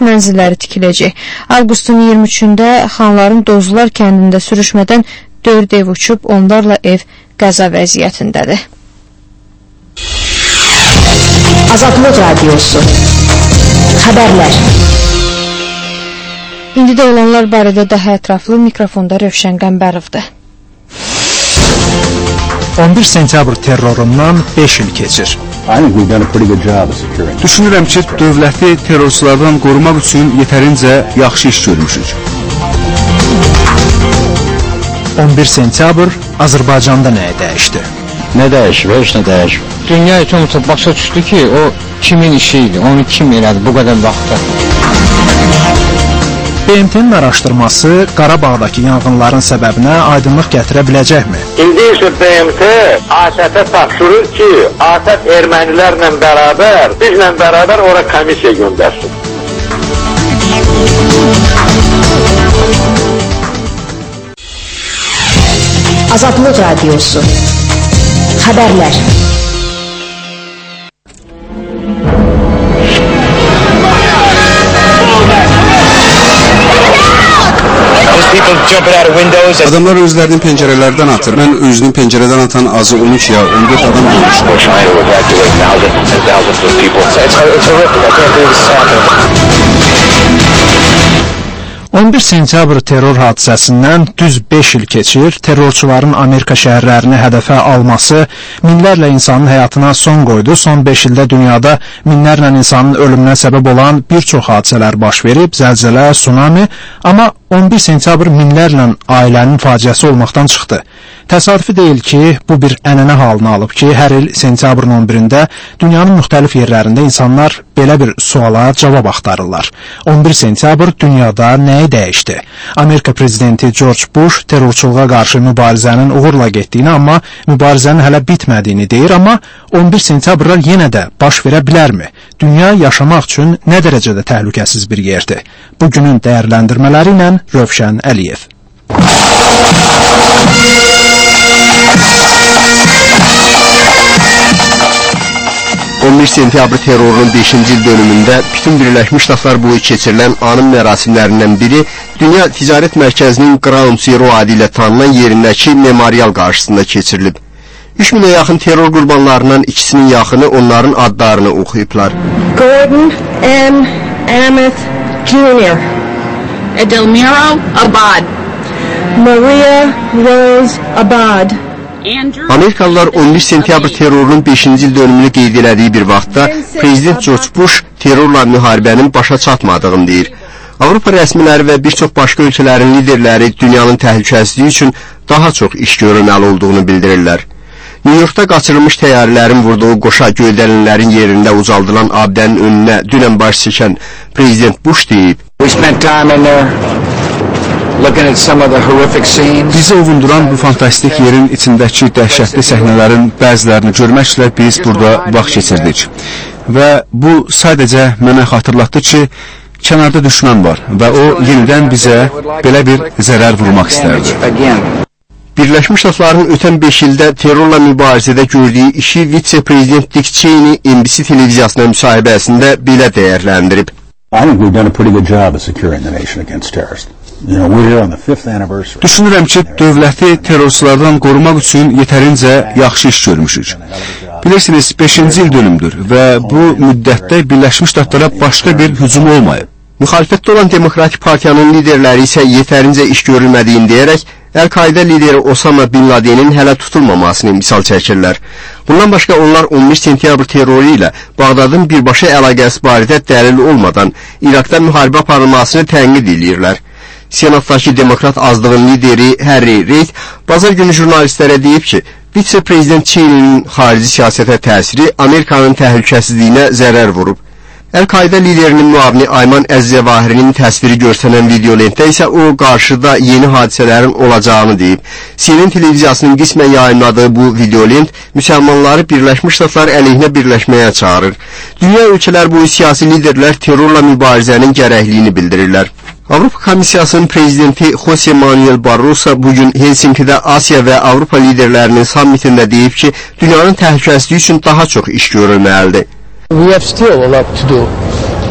mənzilləri tikiləcək. Avqustun 23-də Xanların Dozlar kəndində sürüşmədən 4 ev uçub, onlarla ev qəza vəziyyətindədir. Azadlıq Radiosu Xəbərlər. İndi də olanlar barədə daha ətraflı mikrofonda Rövşən Qəmbərovdur. 11 sentyabr terrorundan 5 il keçir. Düşünürəm ki, dövləti terrorçulardan qorumaq üçün yetərincə yaxşı iş görmüşük. 11 sentyabr Azərbaycanda nəyə dəyişdi? Nə dəyişib, heç nə dəyişib. Dünya üçün başa düşdü ki, o kimin işi idi, onu kim elədi bu qədər vaxtda. BMT-nin araşdırması Qarabağdakı yanğınların səbəbinə aydınlıq gətirə biləcəkmi? İndi isə BMT ATƏT-ə tapşırır ki, ATƏT ermənilərlə bərabər, bizlə bərabər ora komissiya göndərsin. Azadlıq Radiosu Xəbərlər. Adamlar özlərinin pəncərələrdən atır. Mən özünün pəncərədən atan azı 13 ya 14 adam görmüşüm. 11 sentyabr terror hadisəsindən düz 5 il keçir, terrorçuların Amerika şəhərlərini hədəfə alması minlərlə insanın həyatına son qoydu. Son 5 ildə dünyada minlərlə insanın ölümünə səbəb olan bir çox hadisələr baş verib, zəlzələ, tsunami, amma 11 sentyabr minlərlə ailənin faciəsi olmaqdan çıxdı. Təsadüfi deyil ki, bu bir ənənə halını alıb ki, hər il sentyabrın 11-də dünyanın müxtəlif yerlərində insanlar belə bir suala cavab axtarırlar. 11 sentyabr dünyada nəyi dəyişdi? Amerika prezidenti George Bush terrorçuluğa qarşı mübarizənin uğurla getdiyini, amma mübarizənin hələ bitmədiyini deyir, amma 11 sentyabrlar yenə də baş verə bilərmi? Dünya yaşamaq üçün nə dərəcədə təhlükəsiz bir yerdir? Bugünün dəyərləndirmələri ilə Rövşən Əliyev. 11 sentyabr terrorunun 5-ci il dönümündə bütün Birləşmiş Ştatlar boyu keçirilən anım mərasimlərindən biri Dünya Ticarət Mərkəzinin Ground Zero adı ilə tanınan yerindəki memorial qarşısında keçirilib. 3000-ə yaxın terror qurbanlarından ikisinin yaxını onların adlarını oxuyublar. Gordon M. Amos Jr. Edelmiro Abad, Maria Rose Abad. Amerikalılar 11 sentyabr terrorunun 5-ci il dönümünü qeyd elədiyi bir vaxtda Prezident George Bush terrorla müharibənin başa çatmadığını deyir. Avropa rəsmiləri və bir çox başqa ölkələrin liderləri dünyanın təhlükəsizliyi üçün daha çox iş görülməli olduğunu bildirirlər. New Yorkda qaçırılmış təyyarələrin vurduğu qoşa göydəlinlərin yerində ucaldılan abidənin önünə dünən baş çəkən Prezident Bush deyib, Bizi ovunduran bu fantastik yerin içindəki dəhşətli səhnələrin bəzilərini görməklə biz burada vaxt keçirdik. Və bu sadəcə mənə xatırlatdı ki, kənarda düşmən var və o yenidən bizə belə bir zərər vurmaq istərdi. Birləşmiş Ştatların ötən 5 ildə terrorla mübarizədə gördüyü işi vitse-prezident Dick Cheney NBC televiziyasına müsahibəsində belə dəyərləndirib. Düşünürəm ki, dövləti terrorçulardan qorumaq üçün yetərincə yaxşı iş görmüşük. Bilirsiniz, 5-ci il dönümdür və bu müddətdə Birləşmiş Ştatlara başqa bir hücum olmayıb. Müxalifətdə olan Demokratik Partiyanın liderləri isə yetərincə iş görülmədiyini deyərək, Əl-Qaidə lideri Osama Bin Ladenin hələ tutulmamasını misal çəkirlər. Bundan başqa onlar 11 sentyabr terroru ilə Bağdadın birbaşa əlaqəsi barədə dəlil olmadan İraqda müharibə aparılmasını tənqid edirlər. Senatdakı demokrat azlığın lideri Harry Reid bazar günü jurnalistlərə deyib ki, vitse-prezident Cheney'nin xarici siyasətə təsiri Amerikanın təhlükəsizliyinə zərər vurub. Əl-Qaidə liderinin müavini Ayman Əzzəvahirinin təsviri görsənən videolentdə isə o qarşıda yeni hadisələrin olacağını deyib. CNN televiziyasının qismən yayınladığı bu videolent müsəlmanları Birləşmiş Ştatlar əleyhinə birləşməyə çağırır. Dünya ölkələr boyu siyasi liderlər terrorla mübarizənin gərəkliyini bildirirlər. Avropa Komissiyasının prezidenti Jose Manuel Barroso bugün Helsinki'də Asiya və Avropa liderlərinin sammitində deyib ki, dünyanın təhlükəsizliyi üçün daha çox iş görülməlidir. We have still a lot to do.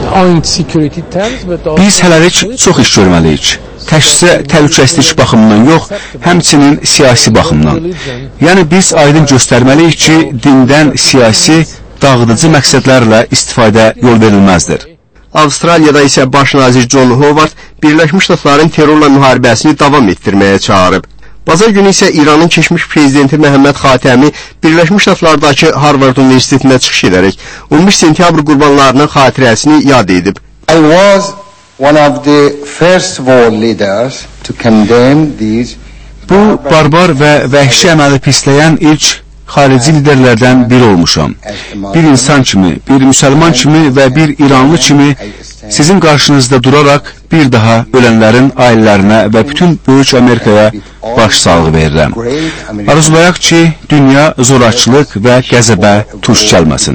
Biz hələlik çox iş görməliyik. Təkcə təhlükəsizlik baxımından yox, həmçinin siyasi baxımdan. Yəni biz aydın göstərməliyik ki, dindən siyasi, dağıdıcı məqsədlərlə istifadə yol verilməzdir. Avstraliyada isə baş nazir John Howard Birləşmiş Ştatların terrorla müharibəsini davam etdirməyə çağırıb. Bazar günü isə İranın keçmiş prezidenti Məhəmməd Xatəmi Birləşmiş Ştatlardakı Harvard Universitetində çıxış edərək 11 sentyabr qurbanlarının xatirəsini yad edib. I was one of the first world leaders to condemn these. Bu barbar və vəhşi əməli pisləyən ilk xarici liderlərdən biri olmuşam. Bir insan kimi, bir müsəlman kimi və bir İranlı kimi sizin qarşınızda duraraq bir daha ölənlərin ailələrinə və bütün böyük Amerikaya baş sağlığı verirəm. Arzulayaq ki, dünya zorakılıq və qəzəbə tuş gəlməsin.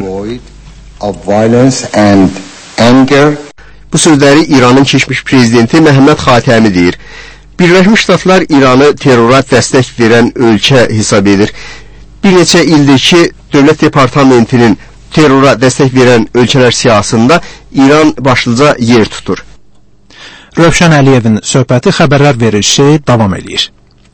Bu sözləri İranın keçmiş prezidenti Məhəmməd Xatəmi deyir. Birləşmiş Ştatlar İranı terrora dəstək verən ölkə hesab edir. Bir neçə ildir ki, Dövlət Departamentinin terrora dəstək verən ölkələr siyasında İran başlıca yer tutur. Rövşən Əliyevin söhbəti xəbərlər verilişi davam edir.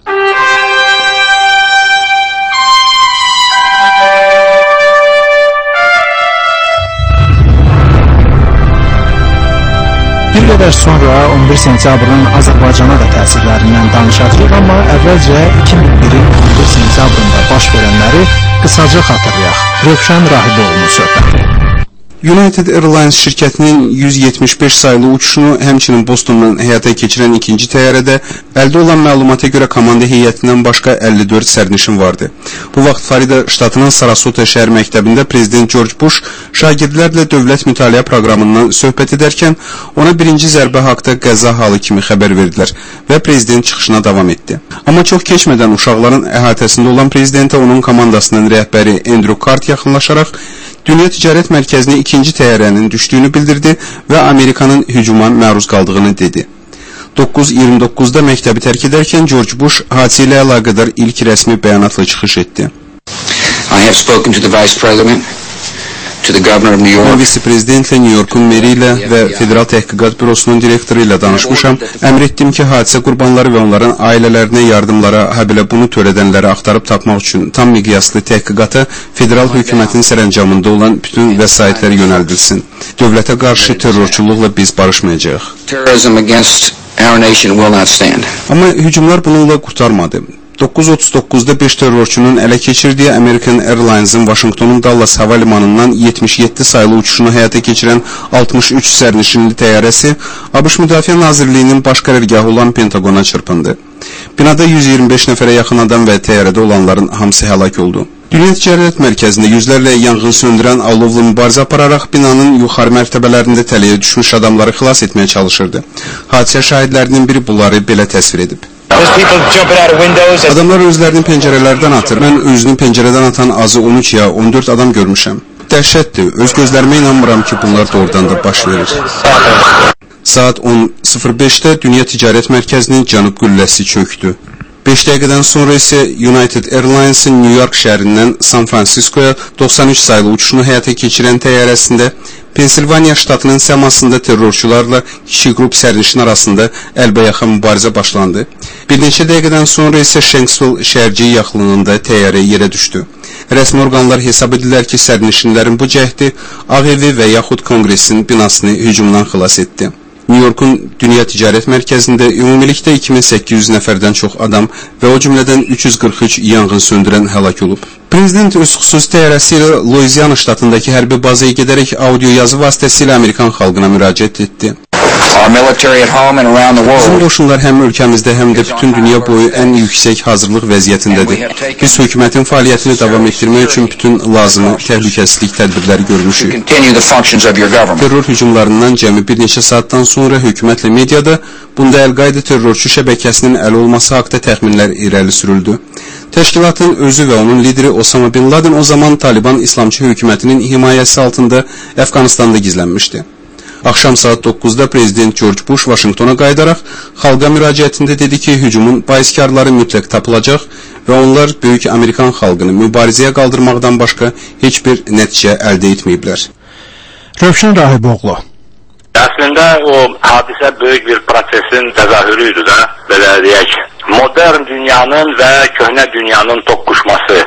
Bir qədər sonra 11 sentyabrın Azərbaycana da təsirlərindən danışacağıq, amma əvvəlcə 2001-in 11 sentyabrında baş verənləri qısaca xatırlayaq. Rövşən Rahiboğlu'nun söhbəti. United Airlines şirkətinin 175 saylı uçuşunu həmçinin Bostondan həyata keçirən ikinci təyyarədə əldə olan məlumata görə komanda heyətindən başqa 54 sərnişin vardı. Bu vaxt Florida ştatının Sarasota şəhər məktəbində prezident George Bush şagirdlərlə dövlət mütaliə proqramından söhbət edərkən ona birinci zərbə haqda qəza halı kimi xəbər verdilər və prezident çıxışına davam etdi. Amma çox keçmədən uşaqların əhatəsində olan prezidentə onun komandasının rəhbəri Andrew Cart yaxınlaşaraq Dünya Ticarət Mərkəzinə ikinci təyyarənin düşdüyünü bildirdi və Amerikanın hücuma məruz qaldığını dedi. 9:29-da məktəbi tərk edərkən George Bush hadisə ilə əlaqədar ilk rəsmi bəyanatla çıxış etdi. I have spoken to the Vice President, to the Governor of New York. Vitse-prezidentlə, New Yorkun meri ilə və Federal Təhqiqat Bürosunun direktoru ilə danışmışam. Əmr etdim ki, hadisə qurbanları və onların ailələrinə yardımlara, həbilə bunu törədənləri axtarıb tapmaq üçün tam miqyaslı təhqiqata federal hökumətin sərəncamında olan bütün vəsaitlər yönəldilsin. Dövlətə qarşı terrorçuluqla biz barışmayacağıq. Terrorism against our nation will not stand. Amma hücumlar bununla qurtarmadı. 9:39-da 5 terrorçunun ələ keçirdiyi American Airlines'ın Washingtonun Dallas hava limanından 77 saylı uçuşunu həyata keçirən 63 sərnişinli təyyarəsi ABŞ Müdafiə Nazirliyinin baş qərargahı olan Pentagona çırpındı. Binada 125 nəfərə yaxın adam və təyyarədə olanların hamısı həlak oldu. Dünya Ticarət Mərkəzində yüzlərlə yanğın söndürən alovlu mübarizə apararaq binanın yuxarı mərtəbələrində tələyə düşmüş adamları xilas etməyə çalışırdı. Hadisə şahidlərinin biri bunları belə təsvir edib. Adamlar özlərini pəncərələrdən atır. Mən özünü pəncərədən atan azı 13 ya 14 adam görmüşəm. Dəhşətdir. Öz gözlərimə inanmıram ki, bunlar doğrudan da baş verir. Saat 10:05-də Dünya Ticarət Mərkəzinin cənub qülləsi çöktü. 5 dəqiqədən sonra isə United Airlines'ın New York şəhərindən San Francisco'ya 93 saylı uçuşunu həyata keçirən təyyarəsində Pensilvaniya ştatının səmasında terrorçularla kiçik qrup sərnişin arasında əlbəyaxa mübarizə başlandı. Bir neçə dəqiqədən sonra isə Shanksville şəhərciyi yaxınlığında təyyarə yerə düşdü. Rəsmi orqanlar hesab edirlər ki, sərnişinlərin bu cəhdi Ağ Evi və yaxud Konqresin binasını hücumdan xilas etdi. New Yorkun Dünya Ticarət Mərkəzində ümumilikdə 2800 nəfərdən çox adam və o cümlədən 343 yanğın söndürən həlak olub. Prezident öz xüsusi təyyarəsi ilə Louisiana ştatındakı hərbi bazaya gedərək audio yazı vasitəsilə Amerikan xalqına müraciət etdi. Bizim qoşunlar həm ölkəmizdə, həm də bütün dünya boyu ən yüksək hazırlıq vəziyyətindədir. Biz hökumətin fəaliyyətini davam etdirmək üçün bütün lazımı təhlükəsizlik tədbirləri görmüşük. Terror hücumlarından cəmi bir neçə saatdan sonra hökumətlə mediada bunda Əl-Qayda terrorçu şəbəkəsinin əli olması haqda təxminlər irəli sürüldü. Təşkilatın özü və onun lideri Osama Bin Laden o zaman Taliban İslamçı hökumətinin himayəsi altında Əfqanistanda gizlənmişdi. Axşam saat 9-da prezident George Bush Washingtona qayıdaraq xalqa müraciətində dedi ki, hücumun baiskarları mütləq tapılacaq və onlar böyük Amerikan xalqını mübarizəyə qaldırmaqdan başqa heç bir nəticə əldə etməyiblər. Rövşən Rahiboğlu. Əslində o hadisə böyük bir prosesin təzahürüydü də, belə deyək. Modern dünyanın və köhnə dünyanın toqquşması.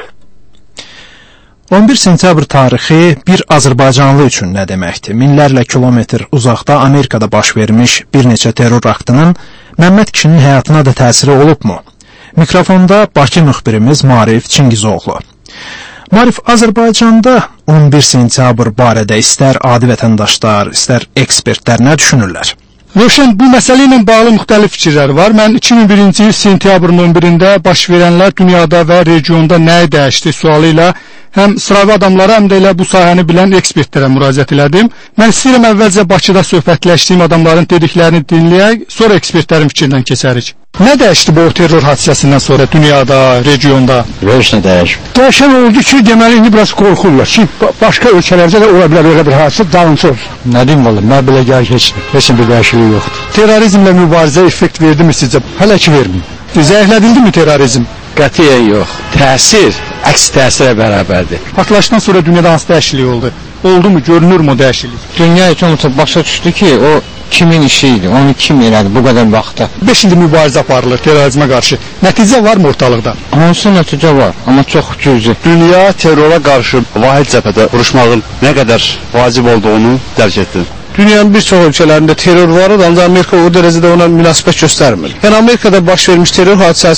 11 sentyabr tarixi bir Azərbaycanlı üçün nə deməkdir? Minlərlə kilometr uzaqda Amerikada baş vermiş bir neçə terror aktının Məmməd kişinin həyatına da təsiri olubmu? Mikrofonda Bakı müxbirimiz Marif Çingizoğlu. Marif, Azərbaycanda 11 sentyabr barədə istər adi vətəndaşlar, istər ekspertlər nə düşünürlər? Rövşən, bu məsələ ilə bağlı müxtəlif fikirlər var. Mən 2001-ci il sentyabrın 11-də baş verənlər dünyada və regionda nəyi dəyişdi sualı ilə həm sıravi adamlara, həm də elə bu sahəni bilən ekspertlərə müraciət elədim. Mən istəyirəm əvvəlcə Bakıda söhbətləşdiyim adamların dediklərini dinləyək, sonra ekspertlərin fikrindən keçərik. Nə dəyişdi bu terror hadisəsindən sonra dünyada, regionda? Heç nə dəyişmir. Dəyişən oldu ki, deməli indi biraz qorxurlar ki, başqa ölkələrdə də ola bilər elə bir hadisə dalınca olsun. Nə deyim valla, mən belə gəl heç bir dəyişiklik yoxdur. Terrorizmlə mübarizə effekt verdi mi sizcə? Hələ ki vermir. Zəiflədildi mi terrorizm? Qətiyyən yox. Təsir əks təsirə bərabərdir. Partlayışdan sonra dünyada hansı dəyişiklik oldu? Oldu mu, görünür mü o dəyişiklik? Dünya üçün başa düşdü ki, o kimin işi idi, onu kim elədi bu qədər vaxtda. 5 ildir mübarizə aparılır terrorizmə qarşı. Nəticə var mı ortalıqda? Hansı nəticə var, amma çox cüzi. Dünya terrora qarşı vahid cəbhədə vuruşmağın nə qədər vacib olduğunu dərk etdi. Dünyanın bir çox ölkələrində terror var, ancaq Amerika o dərəcədə ona münasibət göstərmir. Yəni Amerikada baş vermiş terror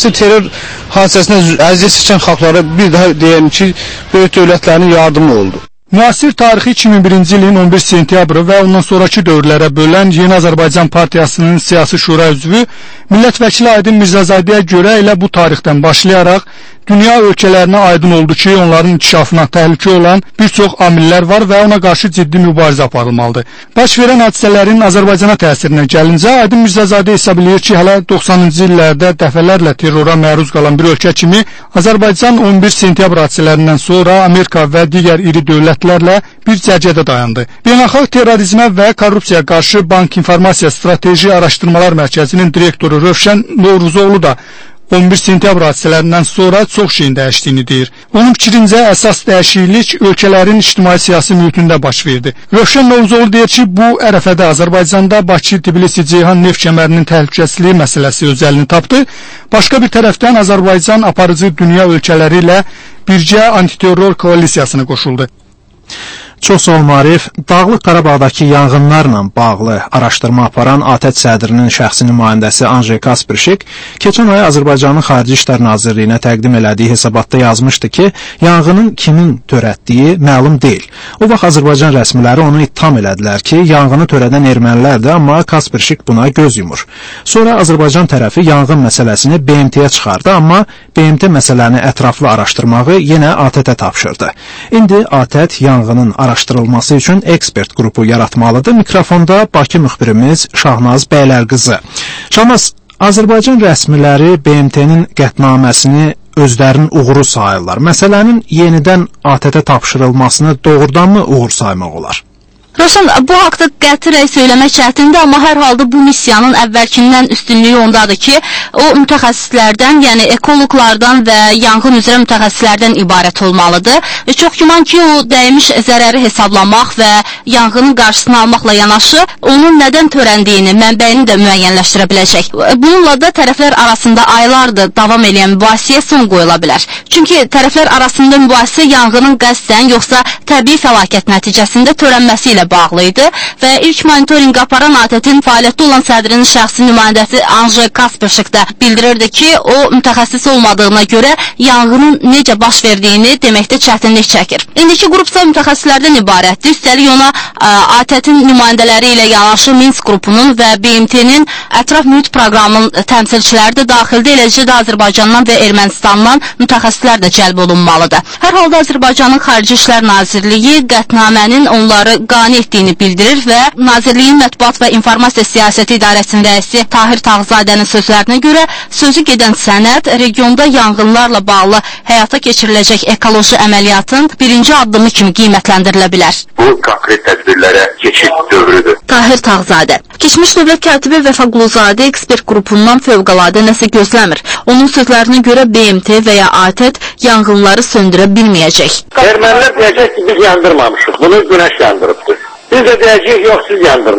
hadisəsinə əziyyət çəkən xalqlara bir daha deyəm ki, böyük dövlətlərin yardımı oldu. Müasir tarixi 2001-ci ilin 11 sentyabrı və ondan sonraki dövrlərə bölən Yeni Azərbaycan Partiyasının siyasi şura üzvü millət vəkili Aydın Mirzazadəyə görə elə bu tarixdən başlayaraq dünya ölkələrinə aydın oldu ki, onların inkişafına təhlükə olan bir çox amillər var və ona qarşı ciddi mübarizə aparılmalıdır. Baş verən hadisələrin Azərbaycana təsirinə gəlincə, Aydın Mirzazadə hesab edir ki, hələ 90-cı illərdə dəfələrlə terrora məruz qalan bir ölkə kimi Azərbaycan 11 sentyabr hadisələrindən sonra Amerika və digər iri dövlətlərlə bir cərgədə dayandı. Beynəlxalq terrorizmə və korrupsiyaya qarşı Bank İnformasiya Strateji Araşdırmalar Mərkəzinin direktoru Rövşən Noruzoğlu da 11 sentyabr hadisələrindən sonra çox şeyin dəyişdiyini deyir. Onun fikrincə əsas dəyişiklik ölkələrin ictimai-siyasi mühitində baş verdi. Rövşən Noruzoğlu deyir ki, bu ərəfədə Azərbaycanda Bakı-Tbilisi-Ceyhan neft kəmərinin təhlükəsizliyi məsələsi öz əlini tapdı. Başqa bir tərəfdən Azərbaycan aparıcı dünya ölkələri ilə birgə antiterror koalisiyasına qoşuldu. Çox sağ ol Marif. Dağlıq Qarabağdakı yanğınlarla bağlı araşdırma aparan ATƏT sədrinin şəxsi nümayəndəsi Anjey Kasperşik keçən ay Azərbaycanın Xarici İşlər Nazirliyinə təqdim elədiyi hesabatda yazmışdı ki, yanğının kimin törətdiyi məlum deyil. O vaxt Azərbaycan rəsmiləri onu ittiham elədilər ki, yanğını törədən ermənilərdir, amma Kasperşik buna göz yumur. Sonra Azərbaycan tərəfi yanğın məsələsini BMT-yə çıxardı, amma BMT məsələni ətraflı araşdırmağı yenə ATƏT-ə tapşırdı. İndi ATƏT yanğının araşdırılması üçün ekspert qrupu yaratmalıdır. Mikrofonda Bakı müxbirimiz Şahnaz Bəylərqızı. Şahnaz, Azərbaycan rəsmiləri BMT-nin qətnaməsini özlərinin uğuru sayırlar. Məsələnin yenidən ATƏT-ə tapşırılmasını doğrudanmı uğur saymaq olar? Rövşən, bu haqda qətirək söyləmək çətindir, amma hər halda bu missiyanın əvvəlkindən üstünlüyü ondadır ki, o mütəxəssislərdən, yəni ekoloqlardan və yanğın üzrə mütəxəssislərdən ibarət olmalıdır. Çox güman ki, o dəymiş zərəri hesablamaq və yanğının qarşısını almaqla yanaşı, onun nədən törəndiyini, mənbəyini də müəyyənləşdirə biləcək. Bununla da tərəflər arasında aylardır davam edən mübahisəyə son qoyula bilər. Çünki tərəflər arasında mübahisə yanğının qəsdən yoxsa təbii fəlakət nəticəsində törənməsi ilə bağlı idi və ilk monitorinq aparan ATƏT-in fəaliyyətdə olan sədrinin şəxsi nümayəndəsi Anjey Kasperşik də bildirirdi ki, o mütəxəssis olmadığına görə yanğının necə baş verdiyini deməkdə çətinlik çəkir. İndiki qrupsa mütəxəssislərdən ibarətdir. Üstəlik ona ATƏT-in nümayəndələri ilə yanaşı Minsk qrupunun və BMT-nin ətraf mühit proqramının təmsilçiləri də daxildə, eləcə də Azərbaycandan və Ermənistandan mütəxəssislər də cəlb olunmalıdır. Hər halda Azərbaycanın Xarici İşlər Nazirliyi qətnamənin onları qane etdiyini bildirir və Nazirliyin Mətbuat və İnformasiya Siyasəti İdarəsinin rəisi Tahir Tağzadənin sözlərinə görə sözü gedən sənəd regionda yanğınlarla bağlı həyata keçiriləcək ekoloji əməliyyatın birinci addımı kimi qiymətləndirilə bilər. Bu konkret tədbirlərə keçid dövrüdür. Tahir Tağzadə. Keçmiş dövlət katibi Vəfa Quluzadə ekspert qrupundan fövqəladə nəsə gözləmir. Onun sözlərinə görə BMT və ya ATƏT yanğınları söndürə bilməyəcək. Ermənilər deyəcək ki, biz yandırmamışıq. Bunu günəş yandırıbdır. Biz də deyəcəyik, yox, siz yandırmışsınız.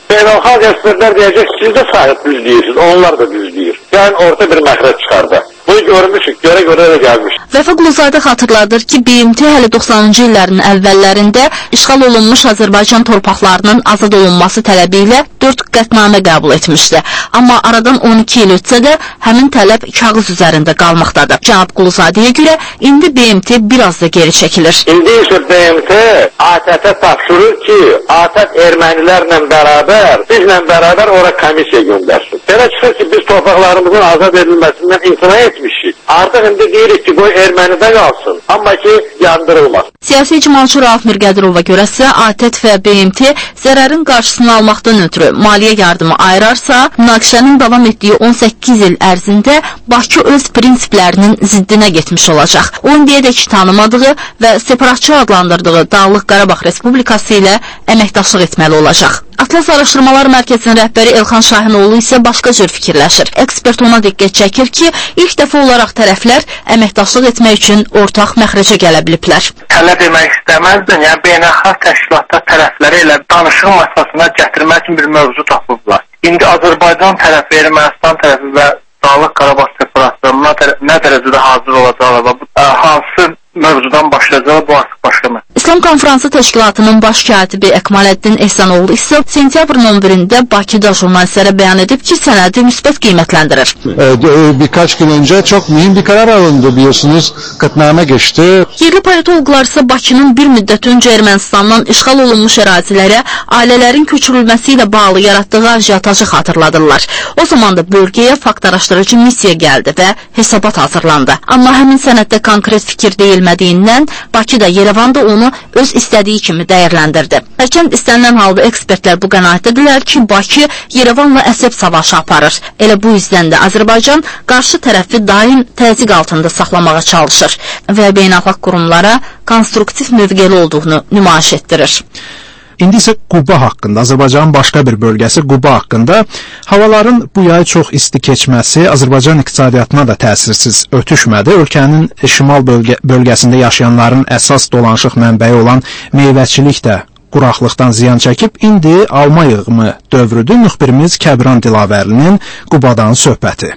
Beynəlxalq ekspertlər deyəcək, siz də sahib düz deyirsiniz, onlar da düz deyir. Yəni orta bir məxrəc çıxardı. Bunu görmüşük, görə də gəlmiş. Vəfa Quluzadə xatırladır ki, BMT hələ 90-cı illərin əvvəllərində işğal olunmuş Azərbaycan torpaqlarının azad olunması tələbi ilə 4 qətnamə qəbul etmişdi. Amma aradan 12 il ötsə də həmin tələb kağız üzərində qalmaqdadır. Cənab Quluzadəyə görə indi BMT biraz da geri çəkilir. İndi isə BMT ATƏT-ə tapşırır ki, ATƏT ermənilərlə bərabər, bizlə bərabər ora komissiya göndərsin. Belə çıxır ki, biz torpaqlarımızın azad edilməsindən imtina etmişik. Artıq indi deyirik ki, qoy ermənidə qalsın, amma ki, yandırılmaz. Siyasi icmalçı Rauf Mirqədirova görəsə, ATƏT və BMT zərərin qarşısını almaqdan ötürü maliyyə yardımı ayırarsa, münaqişənin davam etdiyi 18 il ərzində Bakı öz prinsiplərinin ziddinə getmiş olacaq. O indiyədək tanımadığı və separatçı adlandırdığı Dağlıq Qarabağ Respublikası ilə əməkdaşlıq etməli olacaq. Atlas Araşdırmalar Mərkəzinin rəhbəri Elxan Şahinoğlu isə başqa cür fikirləşir. Ekspert ona diqqət çəkir ki, ilk dəfə olaraq tərəflər əməkdaşlıq etmək üçün ortaq məxrəcə gələ biliblər. Hələ demək istəməzdim, yəni beynəlxalq təşkilatlar tərəfləri ilə danışıq masasına gətirmək üçün bir mövzu tapıblar. İndi Azərbaycan tərəfi, Ermənistan tərəfi və Dağlıq Qarabağ separatlarına nə dərəcədə hazır olacaqlar və hansı mövzudan başlayacaqlar, bu artıq başqa məsələ. İslam Konfransı Təşkilatının baş katibi Əkmaləddin Ehsanoğlu isə sentyabrın 11'inde Bakıda jurnalistlərə bəyan edib ki, sənədi müsbət qiymətləndirir. Birkaç gün önce çok mühim bir karar alındı biliyorsunuz. Qətnamə geçti. Yerli politologlar ise Bakının bir müddət öncə Ermənistandan işğal olunmuş ərazilərə ailələrin köçürülməsi ilə bağlı yaratdığı ajiyatajı xatırladırlar. O zaman da bölgəyə fakt araşdırıcı missiya gəldi və hesabat hazırlandı. Amma həmin sənəddə konkret fikir deyilmədiyindən Bakıda, Yerevanda onu öz istədiyi kimi dəyərləndirdi. Hərçənd istənilən halda ekspertlər bu qənaətdədirlər ki, Bakı Yerevanla əsəb savaşı aparır. Elə bu yüzdən də Azərbaycan qarşı tərəfi daim təzyiq altında saxlamağa çalışır və beynəlxalq qurumlara konstruktiv mövqeli olduğunu nümayiş etdirir. İndi isə Quba haqqında, Azərbaycanın başqa bir bölgəsi Quba haqqında havaların bu yay çox isti keçməsi Azərbaycan iqtisadiyyatına da təsirsiz ötüşmədi. Ölkənin şimal bölgəsində yaşayanların əsas dolanışıq mənbəyi olan meyvəçilik də quraqlıqdan ziyan çəkib. İndi alma yığımı dövrüdür. Müxbirimiz Kəbran Dilavərlinin Qubadan söhbəti.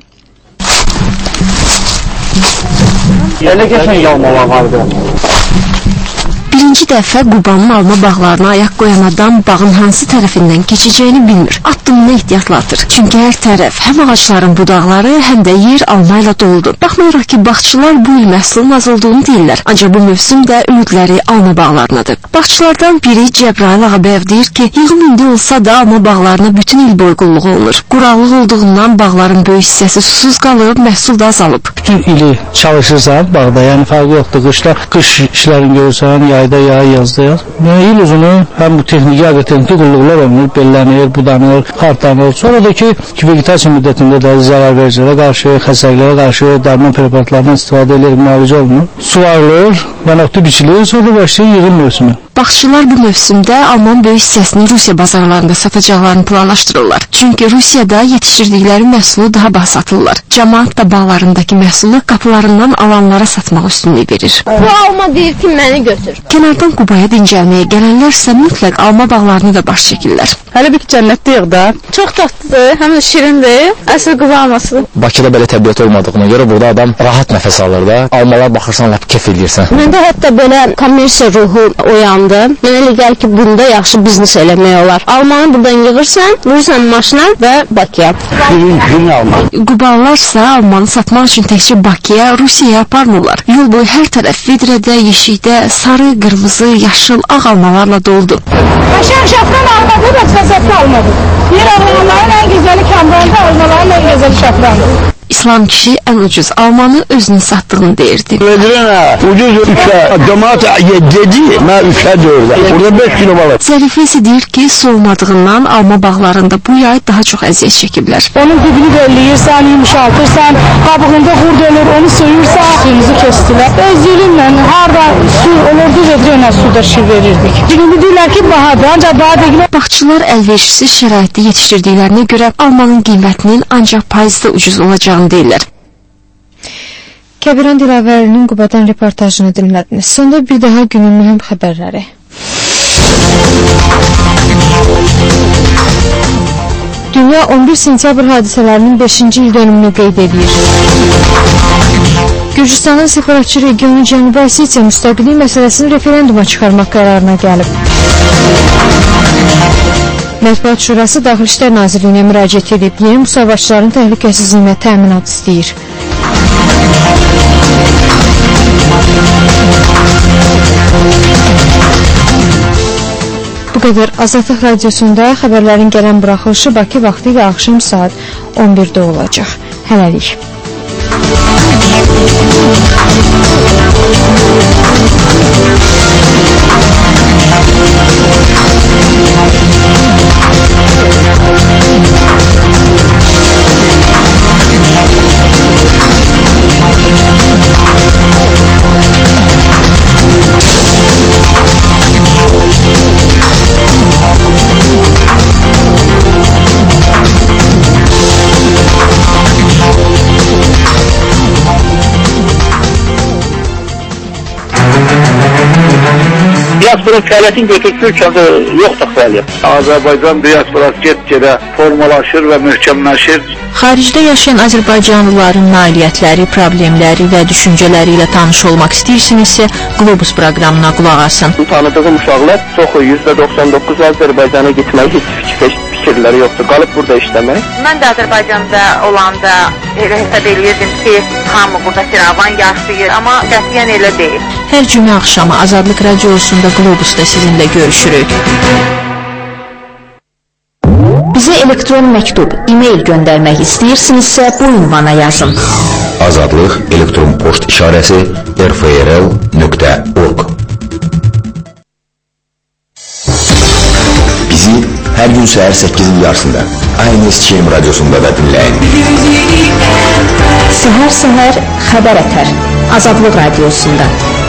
Elə qəşəng almalar vardı. Birinci dəfə Qubanın alma bağlarına ayaq qoyan adam bağın hansı tərəfindən keçəcəyini bilmir. Addımını ehtiyatla atır. Çünki hər tərəf həm ağacların budaqları, həm də yer alma ilə doludur. Baxmayaraq ki, bağçılar bu il məhsulun az olduğunu deyirlər. Ancaq bu mövsüm də ümidləri alma bağlarınadır. Bağçılardan biri Cəbrayıl Ağabəyev deyir ki, yığım indi olsa da alma bağlarına bütün il boyu qulluq olunur. Quraqlıq olduğundan bağların böyük hissəsi susuz qalıb, məhsul da azalıb. Bütün ili çalışırsan bağda, yəni fərqi yoxdur. Qışda qış işlərini görürsən, yayda yay, yazda yaz. İl uzunu həm bu texniki, aqrotexniki qulluqlar olunur, bellənir, budanır, xartlanır. Sonra da ki, vegetasiya müddətində də zərar vericilərə qarşı, xəstəliklərə qarşı dərman preparatlarından istifadə edilir, müalicə olunur. Suvarılır, yanaqlı biçilir, sonra başlayır yığım mövsümü. Bağçılar bu mövsümdə Alman böyük hissəsini Rusiya bazarlarında satacaqlarını planlaşdırırlar. Çünki Rusiyada yetişdirdikləri məhsulu daha baha satırlar. Cəmaət də bağlarındakı məhsulu qapılarından alanlara satmaq üstünlüyü verir. Bu alma deyir ki, məni götür. Kənardan Qubaya dincəlməyə gələnlər isə mütləq alma bağlarını da baş çəkirlər. Hələ bir ki, cənnətdəyik da. Çox dadlıdır, həm də şirindir. Əsl Quba almasıdır. Bakıda belə təbiət olmadığına görə burada adam rahat nəfəs alır da. Almalar baxırsan, lap kef edirsən. Məndə hətta belə kommersiya ruhu oyandı. Mənə elə gəlir ki, bunda yaxşı biznes eləmək olar. Almanı buradan yığırsan, vurursan maşına və Bakıya. Şirin alma. Qubalılarsa almanı satmaq üçün təkcə Bakıya, Rusiyaya aparmırlar. Yol boyu hər tərəf vidrədə, yeşikdə sarı, qırmızı, yaşıl, ağ almalarla doldu. Qaşan şafran almadır, fəsatlı almadır. Bir almaların ən gözəli kamrandır, almaların ən gözəli şafrandır. İslam kişi ən ucuz almanı özünün satdığını deyirdi. Ucuz ülkə, cemaat 7, mən ülkə 4. Burada 5 kilo var. Zərifə isə deyir ki, soğumadığından alma bağlarında bu yay daha çox əziyyət çəkiblər. Onun dibini belləyirsən, yumuşaltırsan, qabığında qurd olur, onu soyursan, suyumuzu kestilər. Özlüyümlə harada su olurdu, vedriyonla su da şir verirdik. Şimdi deyirlər ki, bahadır, ancaq daha deyirlər. Bağçılar əlverişsiz şəraitdə yetişdirdiklərinə görə almanın qiymətinin ancaq payızda ucuz olacağını deyirlər. Kəbran Dilavərlinin Qubadan reportajını dinlədiniz. Sonda bir daha günün mühüm xəbərləri. Dünya 11 sentyabr hadisələrinin 5-ci il dönümünü qeyd edir. Gürcüstanın separatçı regionu Cənubi Osetiya müstəqillik məsələsini referenduma çıxarmaq qərarına gəlib. Mətbuat Şurası Daxili İşlər Nazirliyinə müraciət edib, yeni müsavaşçıların təhlükəsizliyinə təminat istəyir. Bu qədər Azadlıq Radiosunda xəbərlərin gələn buraxılışı Bakı vaxtı ilə axşam saat 11-də olacaq. Hələlik. Diasporun fəaliyyətin götürdüyü ölkədə yoxdur fəaliyyət. Azərbaycan diasporası get-gedə formalaşır və möhkəmləşir. Xaricdə yaşayan Azərbaycanlıların nailiyyətləri, problemləri və düşüncələri ilə tanış olmaq istəyirsinizsə, Globus proqramına qulaq asın. Tanıdığım uşaqlar çoxu, %99 Azərbaycana getmək heç fikirləri yoxdur, qalıb burada işləmək. Mən də Azərbaycanda olanda elə hesab edirdim ki, hamı burada firavan yaşayır, amma qətiyyən elə deyil. Hər cümə axşamı Azadlıq Radiosunda Globusda sizinlə görüşürük. Bizə elektron məktub, e-mail göndərmək istəyirsinizsə bu ünvana yazın. Azadlıq elektron poçt işarəsi rfrl.org. Bizi hər gün səhər 8-in yarısında ANSÇM radiosunda da dinləyin. Səhər xəbər ətər Azadlıq Radiosunda.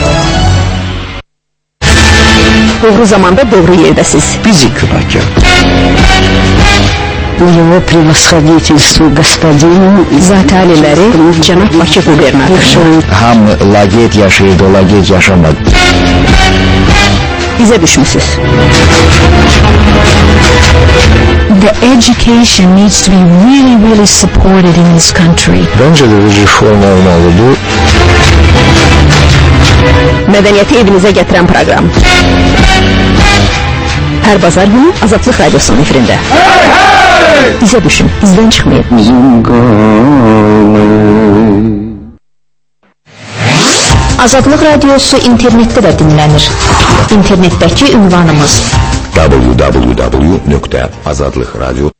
Doğru zamanda doğru yerdəsiz. Bizi Kübakya. Его превосходительству господину Zataliləri cənab Bakı qubernatoru. Hamı laqeyd yaşayırdı, laqeyd yaşamadı. Bizə düşmüsünüz. The education needs to be really supported in this country. Bence de bir reform olmalıdır. Mədəniyyəti evinizə gətirən proqram. Hər bazar günü Azadlıq Radiosunun efirində. Bizə düşün, bizdən çıxmayın. Azadlıq Radiosu internetdə də dinlənir. İnternetdəki ünvanımız www.azadlıkradio